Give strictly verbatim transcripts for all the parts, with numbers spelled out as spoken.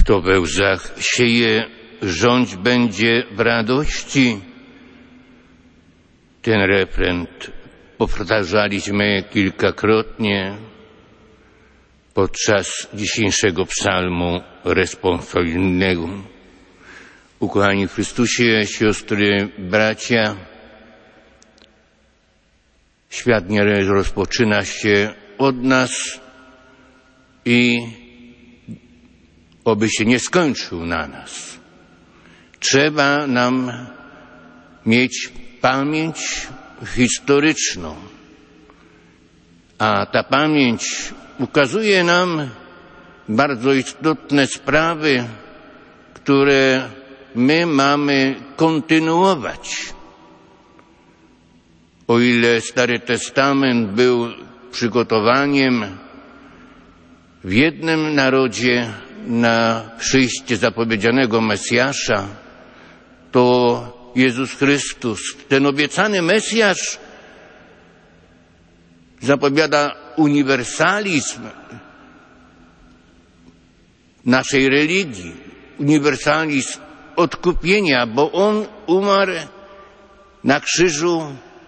Kto we łzach sieje, rządź będzie w radości. Ten refren powtarzaliśmy kilkakrotnie podczas dzisiejszego psalmu responsoryjnego. Ukochani w Chrystusie, siostry, bracia, świat nie rozpoczyna się od nas i oby się nie skończył na nas. Trzeba nam mieć pamięć historyczną, a ta pamięć ukazuje nam bardzo istotne sprawy, które my mamy kontynuować. O ile Stary Testament był przygotowaniem w jednym narodzie na przyjście zapowiedzianego Mesjasza, to Jezus Chrystus, ten obiecany Mesjasz, zapowiada uniwersalizm naszej religii, uniwersalizm odkupienia, bo On umarł na krzyżu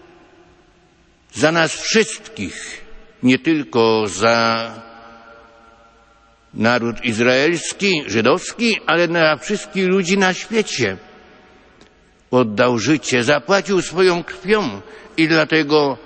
za nas wszystkich, nie tylko za naród izraelski, żydowski, ale dla wszystkich ludzi na świecie. Oddał życie, zapłacił swoją krwią i dlatego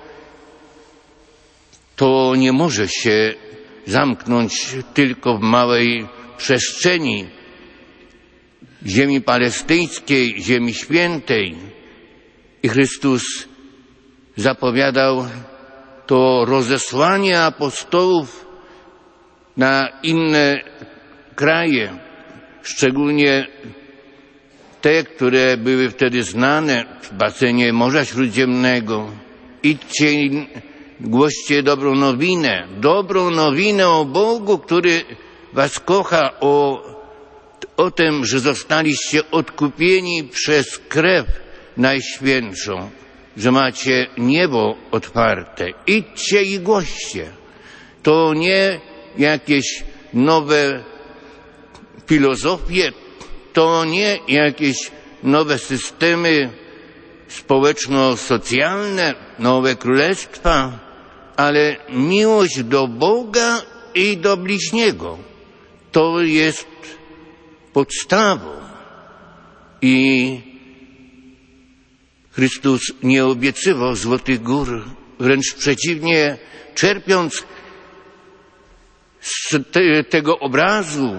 to nie może się zamknąć tylko w małej przestrzeni ziemi palestyńskiej, ziemi świętej. I Chrystus zapowiadał to rozesłanie apostołów na inne kraje, szczególnie te, które były wtedy znane w basenie Morza Śródziemnego. Idźcie i głoście dobrą nowinę, dobrą nowinę o Bogu, który was kocha, o, o tym, że zostaliście odkupieni przez krew Najświętszą, że macie niebo otwarte. Idźcie i głoście. To nie jakieś nowe filozofie, to nie jakieś nowe systemy społeczno-socjalne, nowe królestwa, ale miłość do Boga i do bliźniego. To jest podstawą. I Chrystus nie obiecywał złotych gór, wręcz przeciwnie, czerpiąc z te, tego obrazu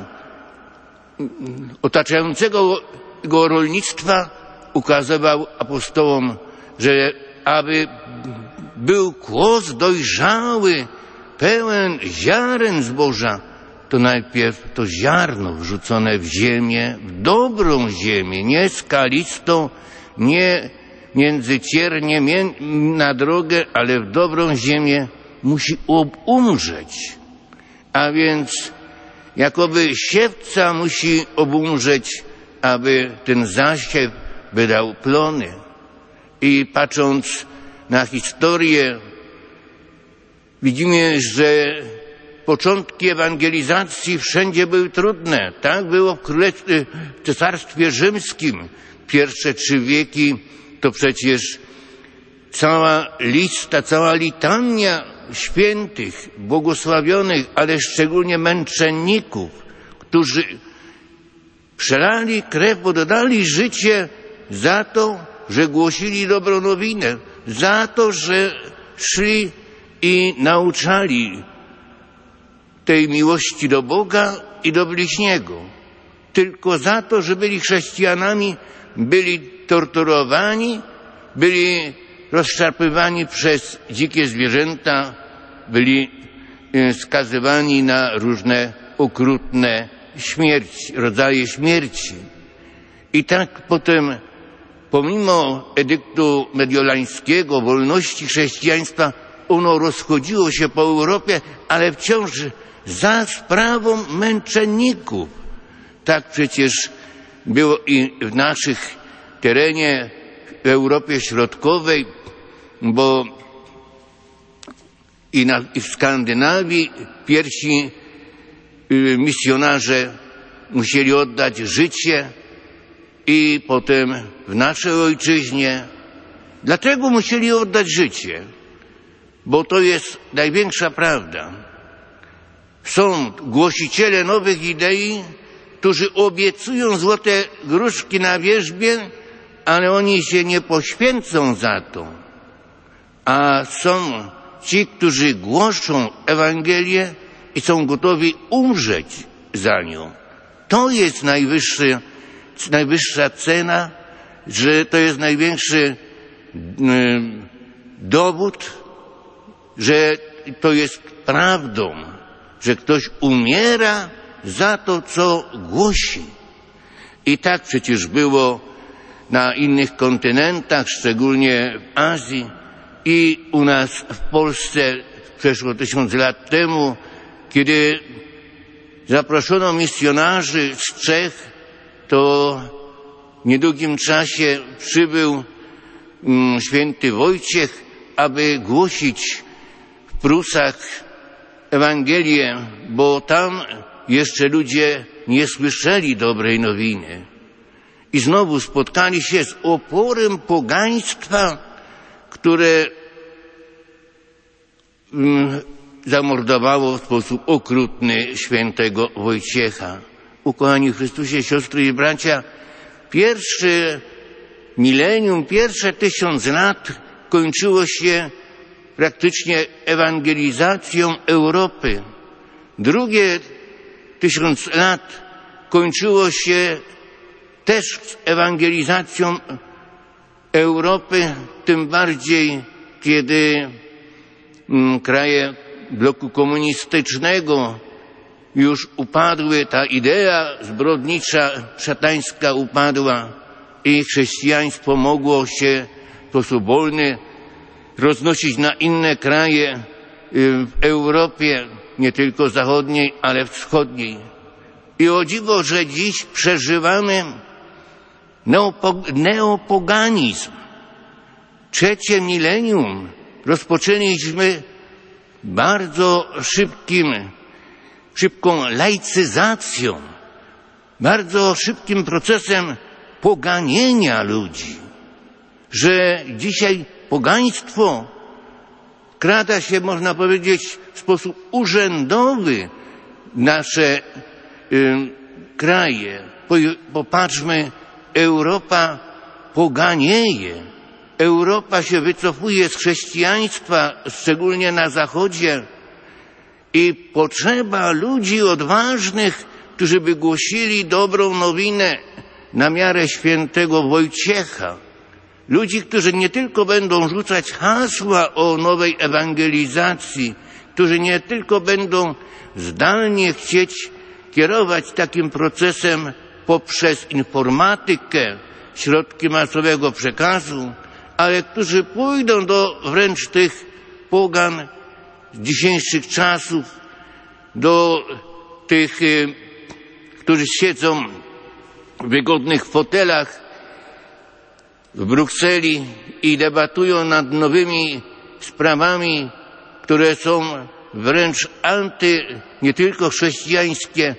otaczającego go rolnictwa, ukazywał apostołom, że aby był kłos dojrzały, pełen ziaren zboża, to najpierw to ziarno wrzucone w ziemię, w dobrą ziemię, nie skalistą, nie między ciernie, na drogę, ale w dobrą ziemię musi umrzeć. A więc jakoby siewca musi obumrzeć, aby ten zasiew wydał plony. I patrząc na historię, widzimy, że początki ewangelizacji wszędzie były trudne. Tak było w Królestwie, w Cesarstwie Rzymskim. Pierwsze trzy wieki to przecież cała lista, cała litania świętych, błogosławionych, ale szczególnie męczenników, którzy przelali krew, oddali życie za to, że głosili dobrą nowinę, za to, że szli i nauczali tej miłości do Boga i do bliźniego. Tylko za to, że byli chrześcijanami, byli torturowani, byli rozszarpywani przez dzikie zwierzęta, byli skazywani na różne okrutne śmierci, rodzaje śmierci. I tak potem, pomimo edyktu mediolańskiego, wolności chrześcijaństwa, ono rozchodziło się po Europie, ale wciąż za sprawą męczenników. Tak przecież było i w naszych terenie, w Europie Środkowej, bo i, na, i w Skandynawii pierwsi misjonarze musieli oddać życie i potem w naszej ojczyźnie. Dlaczego musieli oddać życie? Bo to jest największa prawda. Są głosiciele nowych idei, którzy obiecują złote gruszki na wierzbie, ale oni się nie poświęcą za to. A są ci, którzy głoszą Ewangelię i są gotowi umrzeć za nią. To jest najwyższy, najwyższa cena, że to jest największy y, dowód, że to jest prawdą, że ktoś umiera za to, co głosi. I tak przecież było na innych kontynentach, szczególnie w Azji i u nas w Polsce przeszło tysiąc lat temu, kiedy zaproszono misjonarzy z Czech, to w niedługim czasie przybył mm, święty Wojciech, aby głosić w Prusach Ewangelię, bo tam jeszcze ludzie nie słyszeli dobrej nowiny. I znowu spotkali się z oporem pogaństwa, które mm, zamordowało w sposób okrutny świętego Wojciecha. Ukochani w Chrystusie, siostry i bracia, pierwsze milenium, pierwsze tysiąc lat kończyło się praktycznie ewangelizacją Europy. Drugie tysiąc lat kończyło się też ewangelizacją Europy, tym bardziej kiedy mm, kraje bloku komunistycznego już upadły, ta idea zbrodnicza, szatańska upadła i chrześcijaństwo mogło się w sposób wolny roznosić na inne kraje w Europie, nie tylko zachodniej, ale wschodniej. I o dziwo, że dziś przeżywamy neopoganizm. Trzecie milenium rozpoczęliśmy bardzo szybkim, szybką laicyzacją, bardzo szybkim procesem poganienia ludzi, że dzisiaj pogaństwo wkrada się, można powiedzieć, w sposób urzędowy w nasze y, kraje. Popatrzmy, Europa poganieje. Europa się wycofuje z chrześcijaństwa, szczególnie na Zachodzie. I potrzeba ludzi odważnych, którzy by głosili dobrą nowinę na miarę świętego Wojciecha. Ludzi, którzy nie tylko będą rzucać hasła o nowej ewangelizacji, którzy nie tylko będą zdalnie chcieć kierować takim procesem poprzez informatykę, środki masowego przekazu, ale którzy pójdą do wręcz tych pogan z dzisiejszych czasów, do tych, którzy siedzą w wygodnych fotelach w Brukseli i debatują nad nowymi sprawami, które są wręcz anty, nie tylko chrześcijańskie,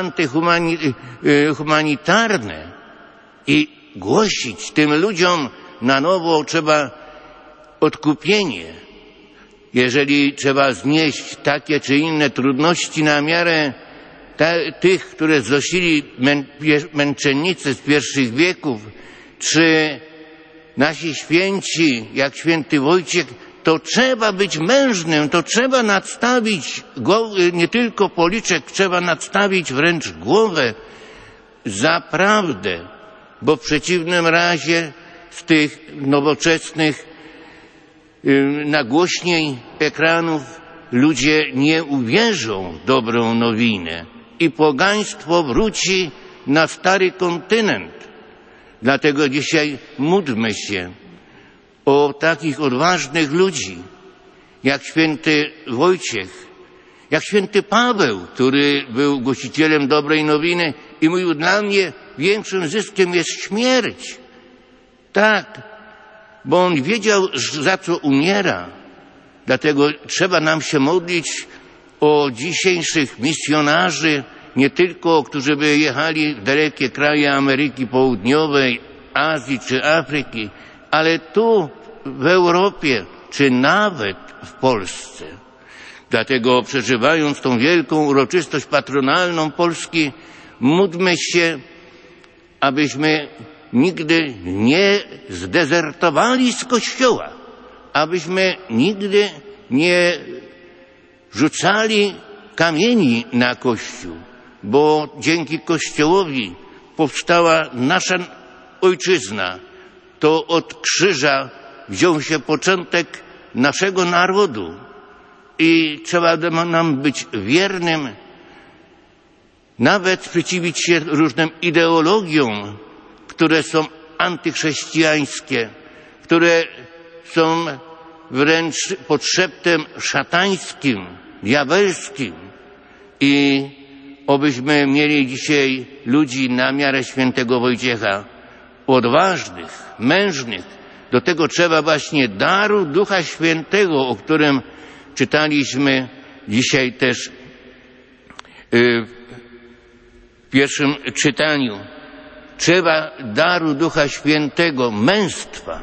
antyhumanitarne. I głosić tym ludziom na nowo trzeba odkupienie. Jeżeli trzeba znieść takie czy inne trudności na miarę te, tych, które znosili mę, męczennicy z pierwszych wieków, czy nasi święci, jak święty Wojciech, to trzeba być mężnym, to trzeba nadstawić głowy, nie tylko policzek, trzeba nadstawić wręcz głowę za prawdę, bo w przeciwnym razie z tych nowoczesnych nagłośnień ekranów ludzie nie uwierzą w dobrą nowinę i pogaństwo wróci na stary kontynent. Dlatego dzisiaj módlmy się o takich odważnych ludzi, jak święty Wojciech, jak święty Paweł, który był głosicielem dobrej nowiny i mówił, dla mnie większym zyskiem jest śmierć. Tak, bo on wiedział, za co umiera. Dlatego trzeba nam się modlić o dzisiejszych misjonarzy, nie tylko, którzy by jechali w dalekie kraje Ameryki Południowej, Azji czy Afryki, ale tu w Europie, czy nawet w Polsce. Dlatego przeżywając tą wielką uroczystość patronalną Polski, módlmy się, abyśmy nigdy nie zdezertowali z Kościoła, abyśmy nigdy nie rzucali kamieni na Kościół, bo dzięki Kościołowi powstała nasza ojczyzna. To od krzyża wziął się początek naszego narodu i trzeba nam być wiernym, nawet sprzeciwić się różnym ideologiom, które są antychrześcijańskie, które są wręcz podszeptem szatańskim, diabelskim. I obyśmy mieli dzisiaj ludzi na miarę świętego Wojciecha, odważnych, mężnych. Do tego trzeba właśnie daru Ducha Świętego, o którym czytaliśmy dzisiaj też w pierwszym czytaniu. Trzeba daru Ducha Świętego, męstwa,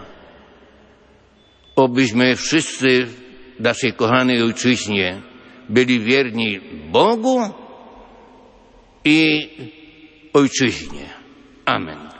obyśmy wszyscy w naszej kochanej ojczyźnie byli wierni Bogu i ojczyźnie. Amen.